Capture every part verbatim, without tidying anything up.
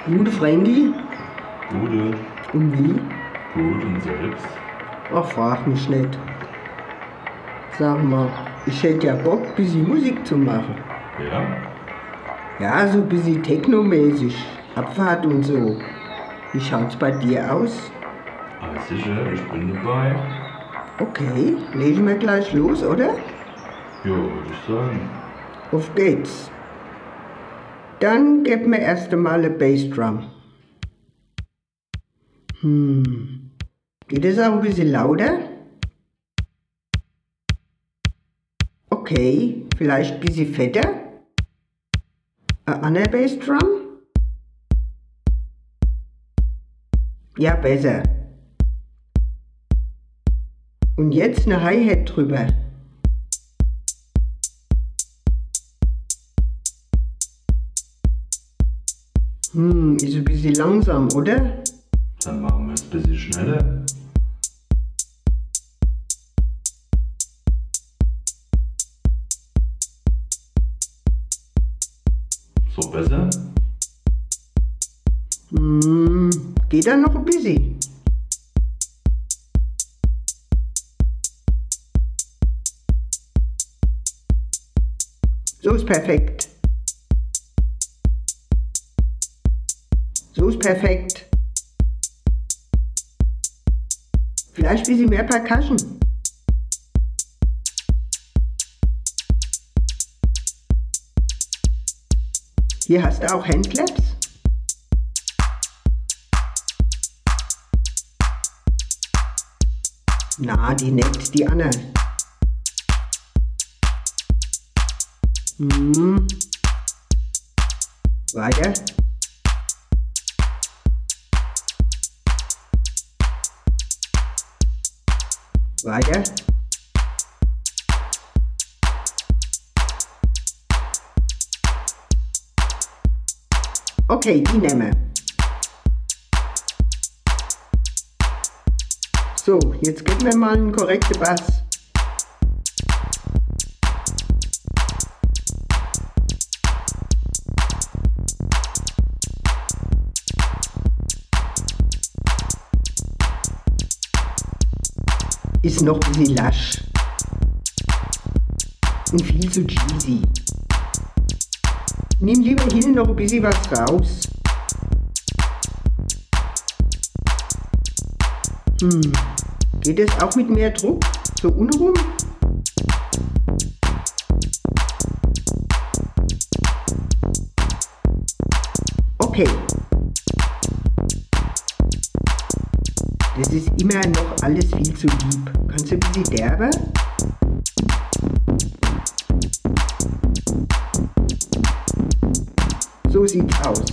Gute Frankie. Gute. Und wie? Gut und selbst? Ach, frag mich nicht. Sag mal, ich hätte ja Bock, ein bisschen Musik zu machen. Ja? Ja, so ein bisschen technomäßig. Abfahrt und so. Wie schaut's bei dir aus? Ah, sicher, ich bin dabei. Okay, legen wir gleich los, oder? Ja, würde ich sagen. Auf geht's. Dann gib mir erst einmal eine Bassdrum. Hm. Geht es auch ein bisschen lauter? Okay, vielleicht ein bisschen fetter? Eine andere Bassdrum? Ja, besser. Und jetzt eine Hi-Hat drüber. Hm, ist ein bisschen langsam, oder? Dann machen wir es ein bisschen schneller. So besser? Hm, geht da noch ein bisschen? So ist perfekt. So ist perfekt. Vielleicht ein bisschen mehr Percussion. Hier hast du auch Handclaps. Na, die nicht, die anderen. Hm. Weiter. Weiter. Okay, die nehmen wir. So, jetzt geben wir mal einen korrekten Bass. Ist noch ein bisschen lasch. Und viel zu cheesy. Nimm lieber hier noch ein bisschen was raus. Hm, geht es auch mit mehr Druck? So unrum? Okay. Das ist immer noch alles viel zu lieb. Kannst du ein bisschen derber? So sieht's aus.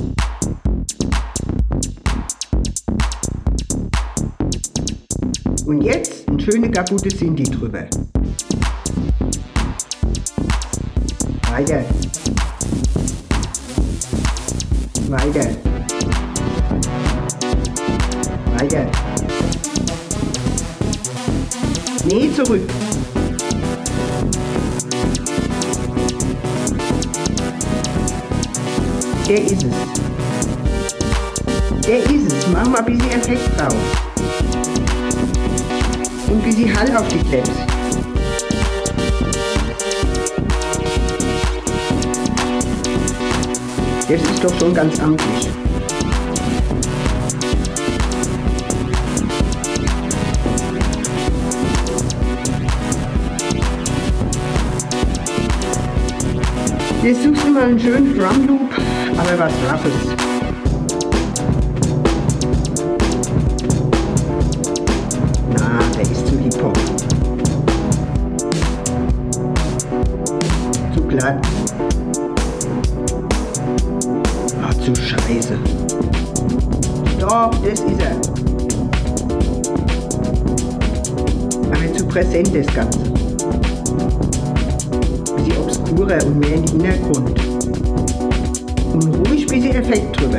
Und jetzt ein schöne kaputte Sinti drüber. Weiter. Weiter. Weiter. Nee, zurück. Der ist es. Der ist es. Mach mal ein bisschen Effekt drauf. Und ein bisschen Hall auf die Claps. Das ist doch schon ganz amtlich. Jetzt suchst du mal einen schönen Drum Loop, aber was Roughes. Na, der ist zu Hip-Hop. Zu glatt. Ach, zu scheiße. Doch, das ist er. Aber zu präsent das Ganze. Bisschen obskurer und mehr in den Hintergrund. Und ruhig ein bisschen Effekt drüber.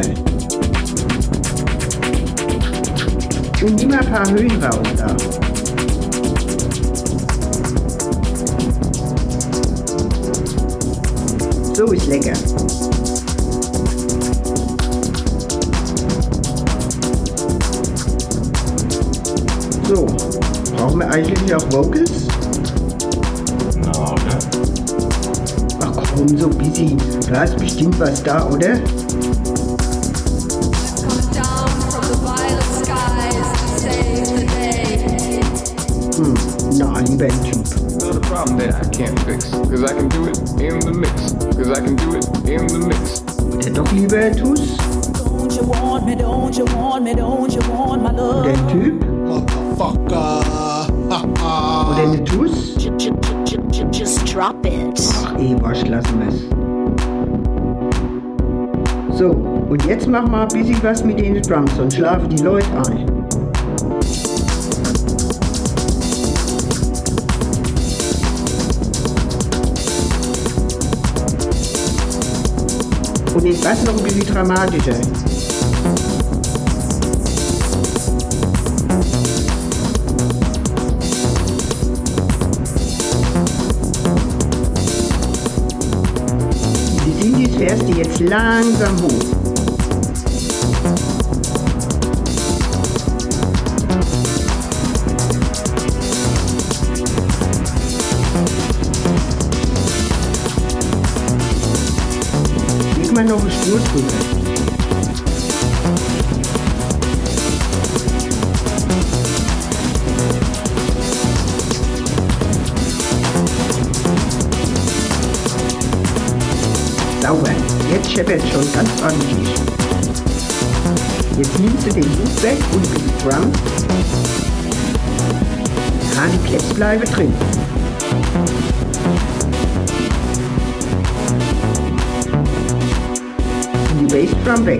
Und nimm mal ein paar Höhen raus da. So ist lecker. Machen wir eigentlich auch Vocals? Na, oder? Ach komm, so busy. Du hast bestimmt was da, oder? Hm, na, lieber ein Typ. Not a problem that I can't fix, cause I can do it in the mix, cause I can do it in the mix. Oder doch lieber ein Tuss? Don't you want me, don't you want me, don't you want my love? Oder ein Typ? Motherfucker. Oder eine Tuss? Just drop it. Ach, eh, wasch, lassen wir's. So, und jetzt mach mal ein bisschen was mit den Drums und schlafe die Leute ein. Und den Bass noch ein bisschen dramatischer. Die Synthes fährst du jetzt langsam hoch. Leg mal noch eine Spur drüber. Sauber, jetzt scheppert es schon ganz ordentlich. Jetzt nimmst du den Hut weg und die Drum. Ja, die Claps bleiben drin. Und die Bassdrum weg.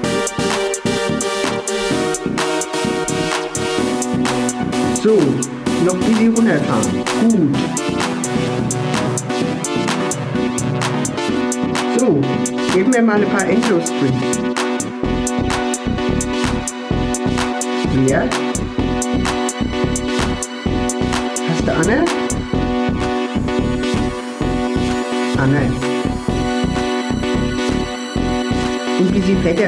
So, noch ein bisschen runterfahren. Gut. So, geben wir mal ein paar Endlos-Strings. Hier. Hast du Anne? Anne. Und ein bisschen fetter.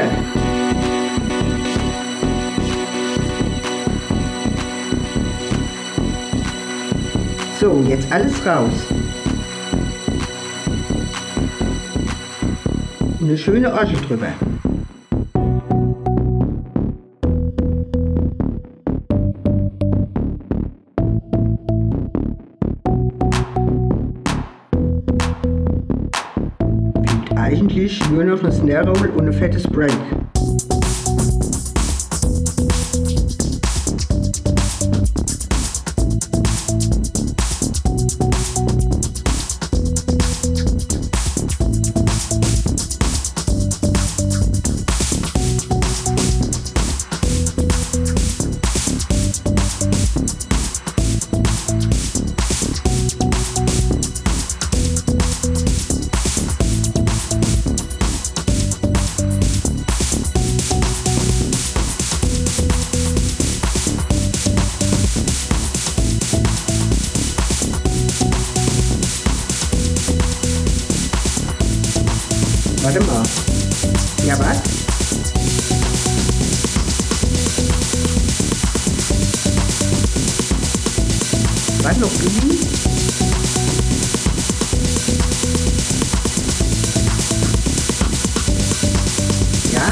So, jetzt alles raus. Und eine schöne Orgel drüber. Fehlt eigentlich nur noch eine Snare Roll und ein fettes Break. Warte mal. Ja, was? Was noch Billy? Ja?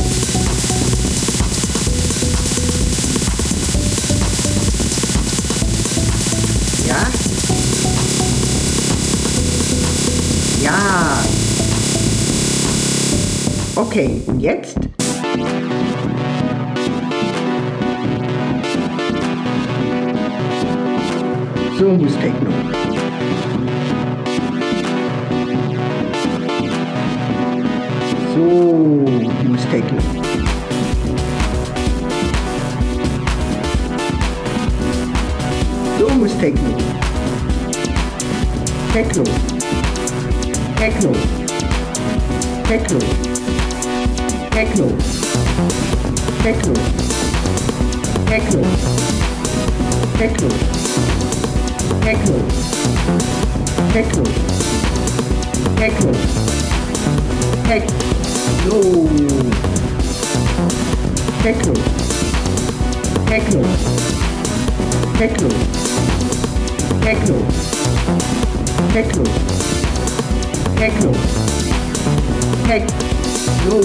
Ja? Ja! Okay, und jetzt? So muss Techno. So muss Techno. So muss Techno. Techno. Techno. Techno. Techno. Techno. Techno. Techno. Techno. Techno. Techno. Techno. Techno. Techno. Techno. Techno. Techno. Techno. Techno.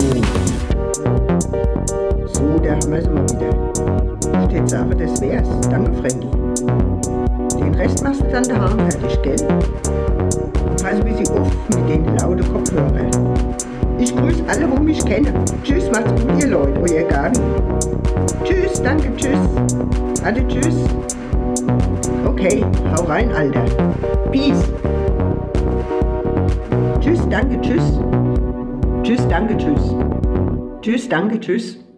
So, da haben wir es mal wieder. Ich hätte sagen, das wär's. Danke, Frankie. Den Rest machst du dann daheim fertig, gell? Pass ein bisschen auf mit den lauten Kopfhörern. Ich grüße alle, wo mich kennen. Tschüss, macht's gut, ihr Leute, euer Gabi. Tschüss, danke, tschüss. Ade, tschüss. Okay, hau rein, Alter. Peace. Tschüss, danke, tschüss. Tschüss, danke, tschüss. Tschüss, danke, tschüss.